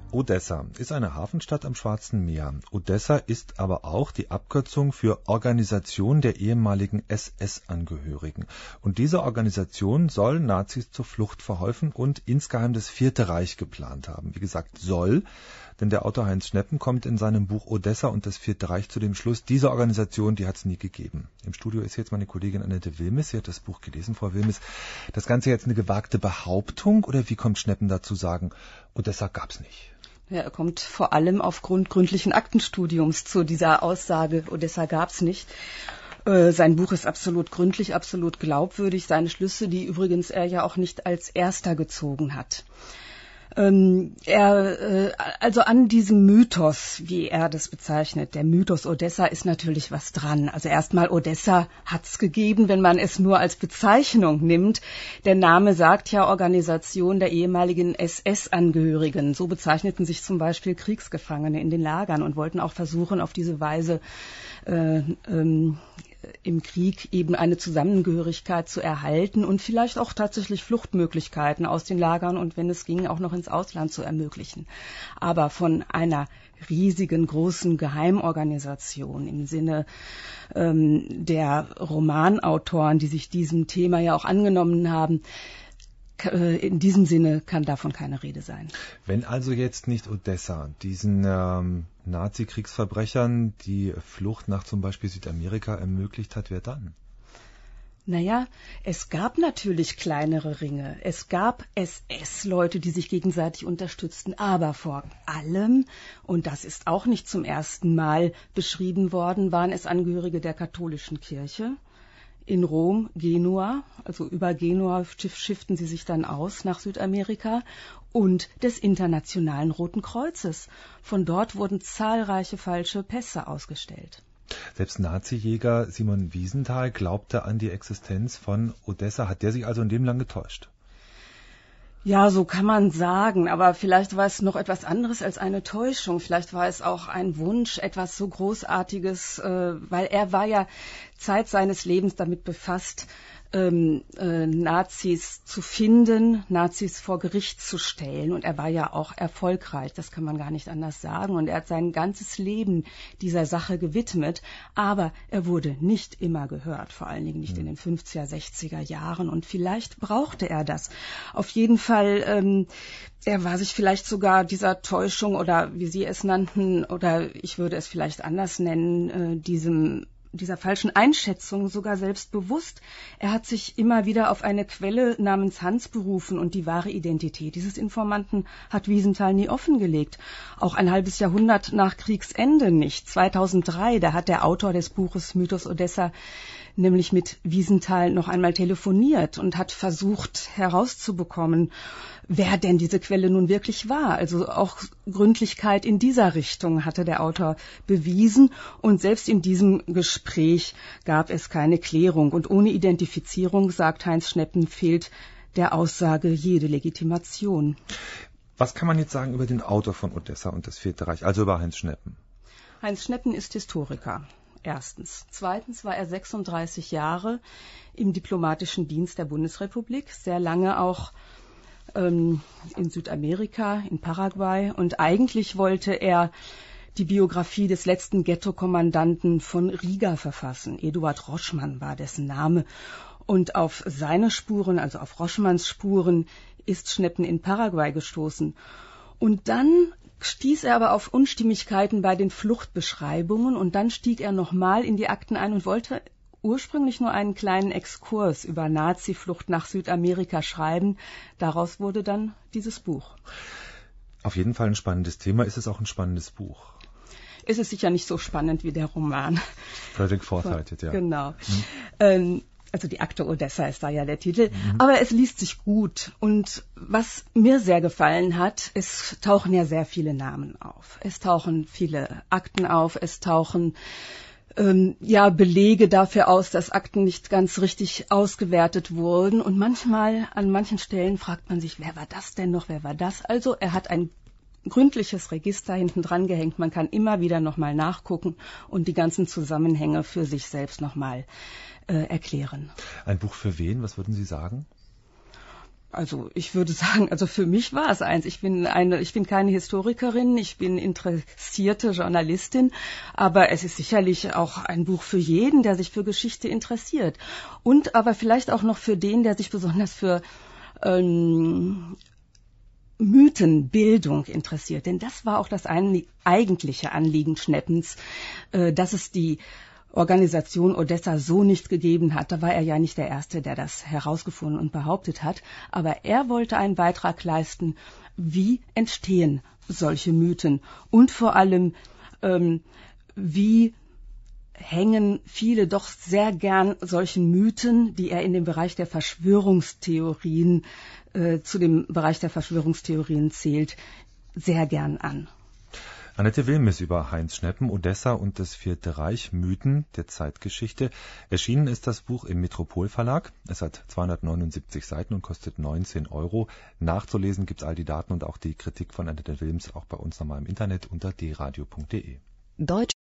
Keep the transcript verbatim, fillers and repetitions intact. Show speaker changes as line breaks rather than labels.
Odessa ist eine Hafenstadt am Schwarzen Meer. Odessa ist aber auch die Abkürzung für Organisation der ehemaligen S S-Angehörigen. Und diese Organisation soll Nazis zur Flucht verholfen und insgeheim das Vierte Reich geplant haben. Wie gesagt, soll, denn der Autor Heinz Schneppen kommt in seinem Buch Odessa und das Vierte Reich zu dem Schluss, diese Organisation, die hat es nie gegeben. Im Studio ist jetzt meine Kollegin Annette Wilmes, sie hat das Buch gelesen, Frau Wilmes. Das Ganze jetzt eine gewagte Behauptung oder wie kommt Schneppen dazu sagen, Odessa gab's nicht?
Ja, er kommt vor allem aufgrund gründlichen Aktenstudiums zu dieser Aussage, Odessa gab's nicht. Äh, sein Buch ist absolut gründlich, absolut glaubwürdig. Seine Schlüsse, die übrigens er ja auch nicht als erster gezogen hat. Ähm, er, äh, also an diesem Mythos, wie er das bezeichnet, der Mythos Odessa ist natürlich was dran. Also erstmal Odessa hat's gegeben, wenn man es nur als Bezeichnung nimmt. Der Name sagt ja Organisation der ehemaligen S S-Angehörigen. So bezeichneten sich zum Beispiel Kriegsgefangene in den Lagern und wollten auch versuchen, auf diese Weise äh, ähm, im Krieg eben eine Zusammengehörigkeit zu erhalten und vielleicht auch tatsächlich Fluchtmöglichkeiten aus den Lagern und wenn es ging, auch noch ins Ausland zu ermöglichen. Aber von einer riesigen, großen Geheimorganisation im Sinne ähm, der Romanautoren, die sich diesem Thema ja auch angenommen haben, in diesem Sinne kann davon keine Rede sein.
Wenn also jetzt nicht Odessa diesen ähm, Nazi-Kriegsverbrechern die Flucht nach zum Beispiel Südamerika ermöglicht hat, wer dann?
Naja, es gab natürlich kleinere Ringe. Es gab S S-Leute, die sich gegenseitig unterstützten. Aber vor allem, und das ist auch nicht zum ersten Mal beschrieben worden, waren es Angehörige der katholischen Kirche. In Rom, Genua, also über Genua schifften sie sich dann aus nach Südamerika und des Internationalen Roten Kreuzes. Von dort wurden zahlreiche falsche Pässe ausgestellt.
Selbst Nazi-Jäger Simon Wiesenthal glaubte an die Existenz von Odessa. Hat der sich also ein Leben lang getäuscht?
Ja, so kann man sagen, aber vielleicht war es noch etwas anderes als eine Täuschung. Vielleicht war es auch ein Wunsch, etwas so Großartiges, äh, weil er war ja Zeit seines Lebens damit befasst, ähm, äh, Nazis zu finden, Nazis vor Gericht zu stellen. Und er war ja auch erfolgreich, das kann man gar nicht anders sagen. Und er hat sein ganzes Leben dieser Sache gewidmet. Aber er wurde nicht immer gehört, vor allen Dingen nicht in den fünfziger, sechziger Jahren. Und vielleicht brauchte er das. Auf jeden Fall, ähm, er war sich vielleicht sogar dieser Täuschung oder wie Sie es nannten, oder ich würde es vielleicht anders nennen, äh, diesem dieser falschen Einschätzung sogar selbst bewusst. Er hat sich immer wieder auf eine Quelle namens Hans berufen und die wahre Identität dieses Informanten hat Wiesenthal nie offengelegt. Auch ein halbes Jahrhundert nach Kriegsende nicht. zweitausenddrei, da hat der Autor des Buches Mythos Odessa nämlich mit Wiesenthal noch einmal telefoniert und hat versucht herauszubekommen, wer denn diese Quelle nun wirklich war. Also auch Gründlichkeit in dieser Richtung hatte der Autor bewiesen und selbst in diesem Gespräch gab es keine Klärung. Und ohne Identifizierung, sagt Heinz Schneppen, fehlt der Aussage jede Legitimation.
Was kann man jetzt sagen über den Autor von Odessa und das Vierte Reich, also über Heinz Schneppen?
Heinz Schneppen ist Historiker. Erstens. Zweitens war er sechsunddreißig Jahre im diplomatischen Dienst der Bundesrepublik, sehr lange auch ähm, in Südamerika, in Paraguay. Und eigentlich wollte er die Biografie des letzten Ghetto-Kommandanten von Riga verfassen. Eduard Roschmann war dessen Name. Und auf seine Spuren, also auf Roschmanns Spuren, ist Schneppen in Paraguay gestoßen. Und dann stieß er aber auf Unstimmigkeiten bei den Fluchtbeschreibungen und dann stieg er nochmal in die Akten ein und wollte ursprünglich nur einen kleinen Exkurs über Nazi-Flucht nach Südamerika schreiben. Daraus wurde dann dieses Buch.
Auf jeden Fall ein spannendes Thema. Ist es auch ein spannendes Buch?
Ist es sicher nicht so spannend wie der Roman.
Frederick Forsyth, ja.
Genau.
Hm.
Ähm, Also die Akte Odessa ist da ja der Titel. Mhm. Aber es liest sich gut. Und was mir sehr gefallen hat, es tauchen ja sehr viele Namen auf. Es tauchen viele Akten auf. Es tauchen ähm, ja Belege dafür aus, dass Akten nicht ganz richtig ausgewertet wurden. Und manchmal, an manchen Stellen fragt man sich, wer war das denn noch? Wer war das? Also er hat ein gründliches Register hinten dran gehängt. Man kann immer wieder nochmal nachgucken und die ganzen Zusammenhänge für sich selbst nochmal äh, erklären.
Ein Buch für wen? Was würden Sie sagen?
Also ich würde sagen, also für mich war es eins. Ich bin eine, ich bin keine Historikerin, ich bin interessierte Journalistin, aber es ist sicherlich auch ein Buch für jeden, der sich für Geschichte interessiert. Und aber vielleicht auch noch für den, der sich besonders für ähm, Mythenbildung interessiert. Denn das war auch das ein, eigentliche Anliegen Schneppens, äh, dass es die Organisation Odessa so nicht gegeben hat. Da war er ja nicht der Erste, der das herausgefunden und behauptet hat. Aber er wollte einen Beitrag leisten, wie entstehen solche Mythen und vor allem, ähm, wie hängen viele doch sehr gern solchen Mythen, die er in dem Bereich der Verschwörungstheorien, äh, zu dem Bereich der Verschwörungstheorien zählt, sehr gern an.
Annette Wilmes über Heinz Schneppen, Odessa und das Vierte Reich, Mythen der Zeitgeschichte. Erschienen ist das Buch im Metropol Verlag. Es hat zweihundertneunundsiebzig Seiten und kostet neunzehn Euro. Nachzulesen gibt es all die Daten und auch die Kritik von Annette Wilmes auch bei uns nochmal im Internet unter d radio punkt de. Deutsch